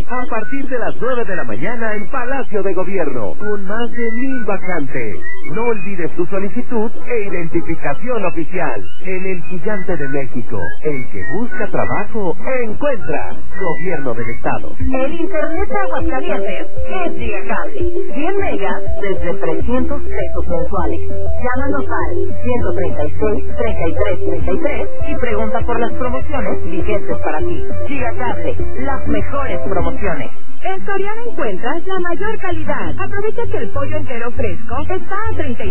a partir de las 9 de la mañana en Palacio de Gobierno, con más de 1000 vacantes. No olvides tu solicitud e identificación oficial. En el Gigante de México, el que busca trabajo, encuentra. Gobierno del Estado. El Internet de Aguascalientes es Gigacable. 100 megas desde 300 pesos mensuales. Llámanos al 136-3333 y pregunta por las promociones vigentes para ti. Gigacable, las mejores promociones. En Soriana encuentras la mayor calidad. Aprovecha que el pollo entero fresco está a 35